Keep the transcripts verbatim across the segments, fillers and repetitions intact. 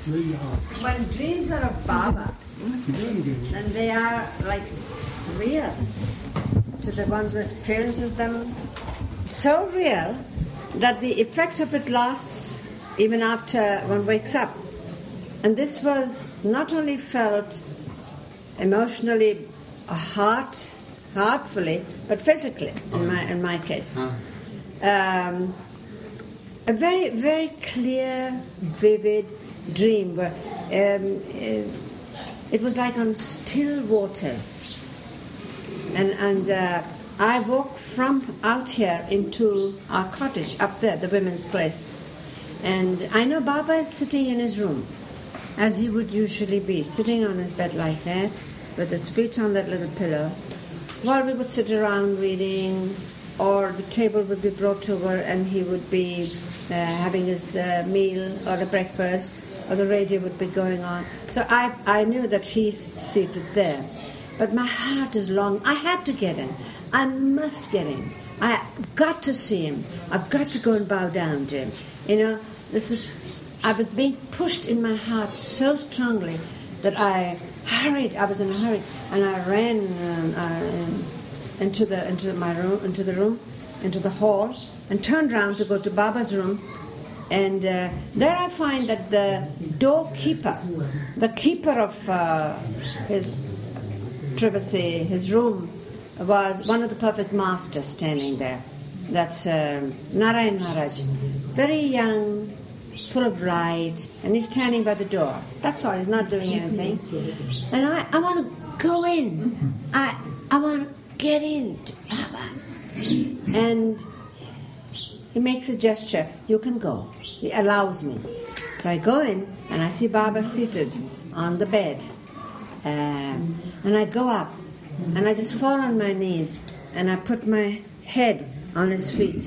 when dreams are of Baba, then they are like real to the ones who experiences them. So real that the effect of it lasts even after one wakes up. And this was not only felt emotionally, heart, heartfully, but physically in my in my case. Um, a very, very clear, vivid dream where um, uh, it was like on still waters. And, and uh, I walked from out here into our cottage up there, the women's place. And I know Baba is sitting in his room, as he would usually be, sitting on his bed like that, with his feet on that little pillow, while we would sit around reading, or the table would be brought over and he would be uh, having his uh, meal or a breakfast, or the radio would be going on. So I, I knew that he's seated there. But my heart is longing. I have to get in. I must get in. I've got to see him. I've got to go and bow down to him. You know, this was, I was being pushed in my heart so strongly that I hurried. I was in a hurry, and I ran um, uh, into the into my room, into the room, into the hall, and turned around to go to Baba's room. And uh, there I find that the doorkeeper, the keeper of uh, his privacy, his room, was one of the perfect masters standing there. That's uh, Narayan Maharaj, very young, full of light, and he's standing by the door. That's all, he's not doing anything. And I, I want to go in. I, I want to get in to Baba. And he makes a gesture, you can go. He allows me. So I go in, and I see Baba seated on the bed. Um, and I go up, and I just fall on my knees, and I put my head on his feet.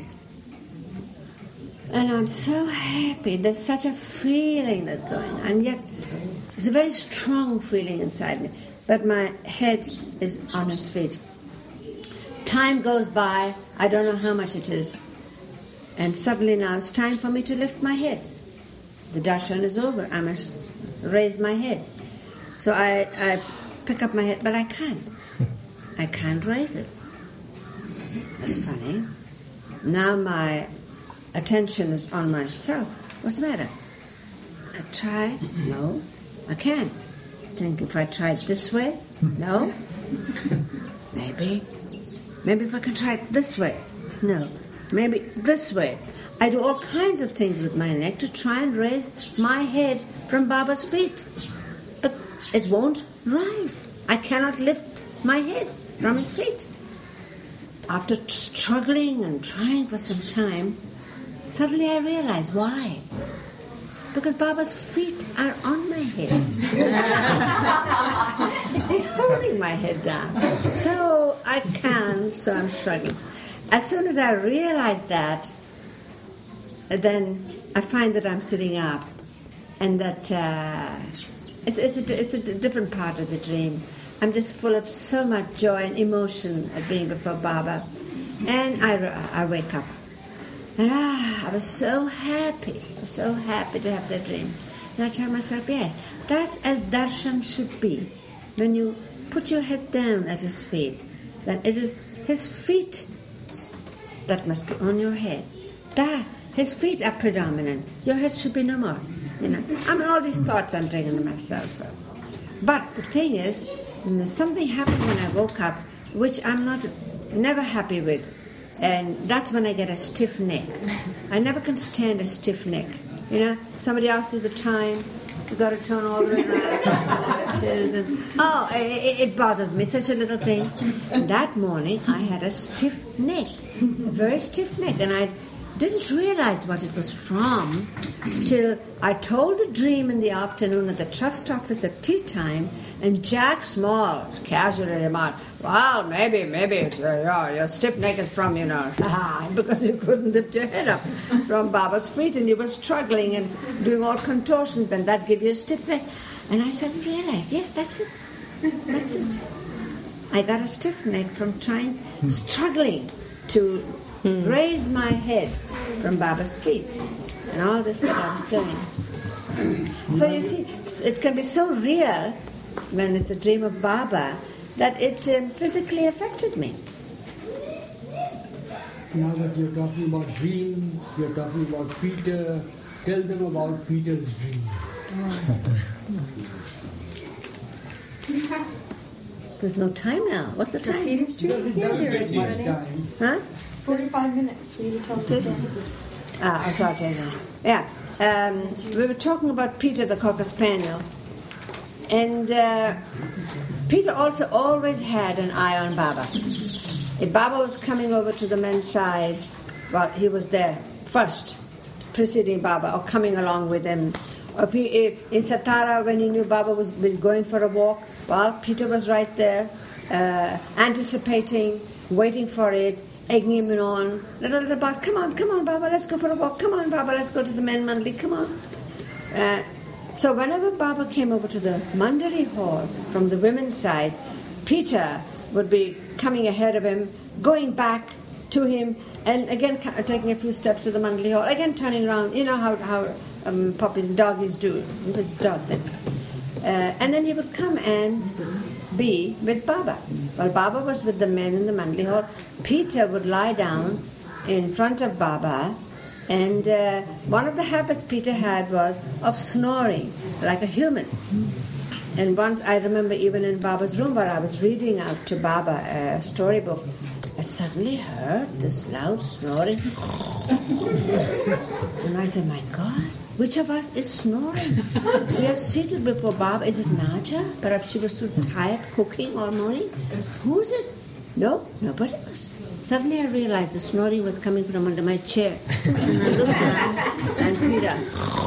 And I'm so happy. There's such a feeling that's going on. And yet, it's a very strong feeling inside me. But my head is on his feet. Time goes by. I don't know how much it is. And suddenly now it's time for me to lift my head. The darshan is over. I must raise my head. So I, I pick up my head, but I can't. I can't raise it. That's funny. Now my attention is on myself. What's the matter? I try. No, I can't. Think if I try it this way? No. Maybe. Maybe if I can try it this way? No. Maybe this way. I do all kinds of things with my neck to try and raise my head from Baba's feet. But it won't rise. I cannot lift my head from his feet. After struggling and trying for some time, suddenly I realize why. Because Baba's feet are on my head. He's holding my head down. So I can't, so I'm struggling. As soon as I realize that, then I find that I'm sitting up, and that uh, it's, it's, a, it's a different part of the dream. I'm just full of so much joy and emotion at being before Baba. And I, I wake up. And ah, I was so happy, I was so happy to have that dream. And I tell myself, yes, that's as darshan should be. When you put your head down at his feet, then it is his feet that must be on your head. That, his feet are predominant. Your head should be no more. You know, I mean, all these thoughts I'm taking to myself. But the thing is, something happened when I woke up, which I'm not, never happy with. And that's when I get a stiff neck. I never can stand a stiff neck. You know, somebody asks you the time, you got to turn all the way around. It is, and, oh, it, it bothers me, such a little thing. And that morning, I had a stiff neck, a very stiff neck, and I didn't realize what it was from till I told the dream in the afternoon at the trust office at tea time, and Jack Small casually remarked, well, maybe, maybe it's, uh, yeah, your stiff neck is from, you know, because you couldn't lift your head up from Baba's feet and you were struggling and doing all contortions, then that gave you a stiff neck. And I suddenly realized, yes, that's it. That's it. I got a stiff neck from trying, struggling to raise my head from Baba's feet. And all this that I was doing. So you see, it can be so real when it's a dream of Baba that it um, physically affected me. Now that you're talking about dreams, you're talking about Peter, tell them about Peter's dream. There's no time now. What's the time? Peter's dream? Yeah, there is already. Huh? It's forty-five minutes for you to tell the story. Ah, I saw it. Yeah. Um, we were talking about Peter the Cocker Spaniel. And uh, Peter also always had an eye on Baba. If Baba was coming over to the men's side, well, he was there first, preceding Baba or coming along with him. If he, if in Satara, when he knew Baba was going for a walk, well, Peter was right there, uh, anticipating, waiting for it, egging him on. Little, little boss, come on, come on, Baba, let's go for a walk. Come on, Baba, let's go to the men mandali, come on. Uh, so whenever Baba came over to the mandali hall from the women's side, Peter would be coming ahead of him, going back to him, and again taking a few steps to the mandali hall, again turning around. You know how how um, puppies and doggies do. He was a dog then. Uh, and then he would come and be with Baba. While Baba was with the men in the mandali hall, Peter would lie down in front of Baba, and uh, one of the habits Peter had was of snoring like a human. And once I remember even in Baba's room where I was reading out to Baba a storybook, I suddenly heard this loud snoring. And I said, my God, which of us is snoring? We are seated before Baba. Is it Naja? Perhaps she was so tired cooking all morning. Who is it? No, nobody was. Suddenly I realized the snoring was coming from under my chair. And I looked down and Peter.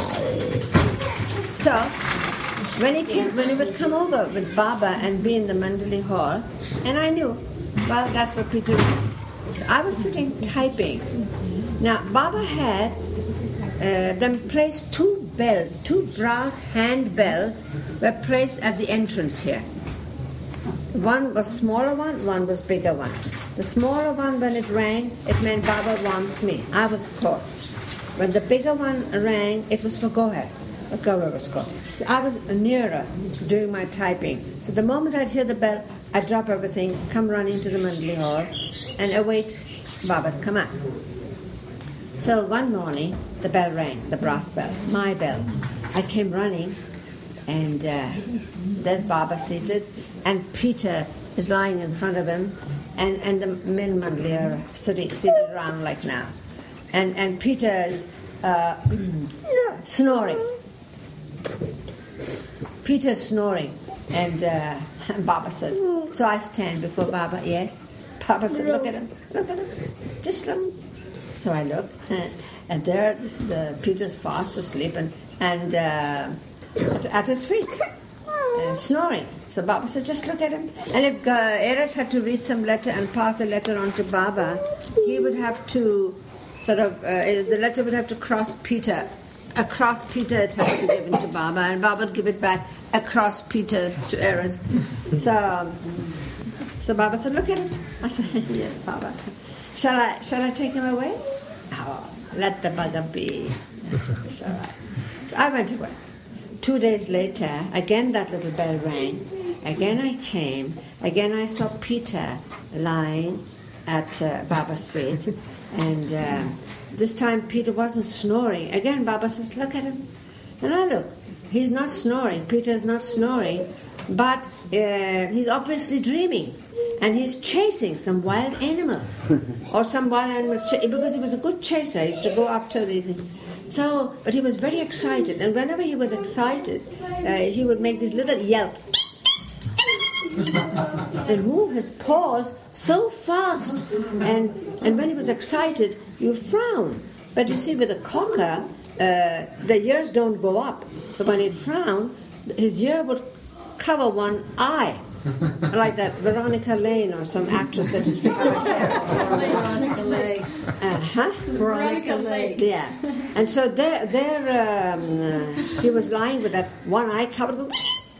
So, When he came, when he would come over with Baba and be in the mandali hall, and I knew, well, that's what Peter was. So I was sitting typing. Now, Baba had uh, them placed two bells, two brass hand bells were placed at the entrance here. One was smaller one, one was bigger one. The smaller one, when it rang, it meant Baba wants me. I was called. When the bigger one rang, it was for Gohar. A Gaura was called. So I was nearer doing my typing. So the moment I'd hear the bell, I'd drop everything, come running to the mandali hall, and await Baba's command. So one morning, the bell rang, the brass bell, my bell. I came running, and uh, there's Baba seated, and Peter is lying in front of him, and, and the men mandali are sitting, seated around like now. And, and Peter is uh, snoring. Peter's snoring, and, uh, and Baba said, so I stand before Baba, yes. Baba said, look at him, look at him, just look. So I look, and, and there this, the, Peter's fast asleep and, and uh, at, at his feet, uh, snoring. So Baba said, just look at him. And if uh, Eras had to read some letter and pass a letter on to Baba, he would have to sort of, uh, the letter would have to cross Peter. Across Peter it had to be given to Baba, and Baba would give it back across Peter to Aaron. So, um, so Baba said, look at him. I said, yeah, Baba. Shall I, shall I take him away? Oh, let the bugger be. So I, so I went away. Two days later, again that little bell rang. Again I came. Again I saw Peter lying at uh, Baba's feet. And uh, this time Peter wasn't snoring. Again Baba says, look at him. And I look. He's not snoring. Peter's not snoring. But uh, he's obviously dreaming. And he's chasing some wild animal. Or some wild animal. Because he was a good chaser. He used to go after these. So, but he was very excited. And whenever he was excited, uh, he would make these little yelps. Then move his paws so fast. And and when he was excited, you frown. But you see, with a cocker, uh, the ears don't go up. So when he'd frown, his ear would cover one eye. Like that Veronica Lane or some actress that used to have a hair. Veronica Lake. Uh, huh? Veronica Lake. Yeah. And so there, there um, uh, he was lying with that one eye covered.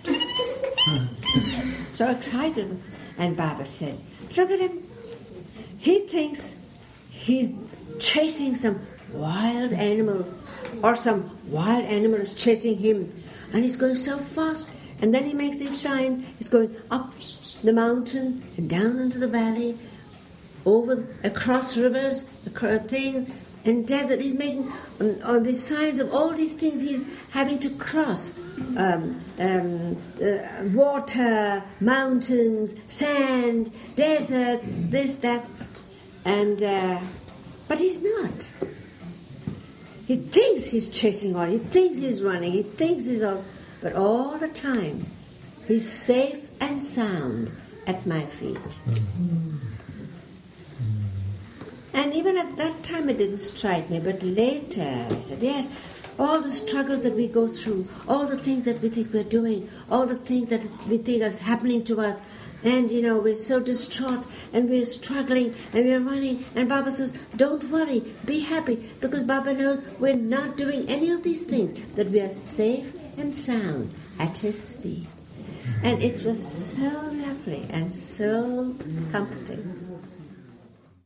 So excited. And Baba said, look at him. He thinks he's chasing some wild animal or some wild animal is chasing him, and he's going so fast. And then he makes these signs. He's going up the mountain and down into the valley, over across rivers, across things, and desert. He's making on, on these signs of all these things he's having to cross. Um, um, uh, water, mountains, sand, desert, this, that. And uh, but he's not. He thinks he's chasing all. He thinks he's running. He thinks he's all. But all the time, he's safe and sound at my feet. Mm-hmm. And even at that time, it didn't strike me. But later, I said, yes, all the struggles that we go through, all the things that we think we're doing, all the things that we think are happening to us, and, you know, we're so distraught, and we're struggling, and we're running, and Baba says, don't worry, be happy, because Baba knows we're not doing any of these things, that we are safe and sound at his feet. And it was so lovely and so comforting.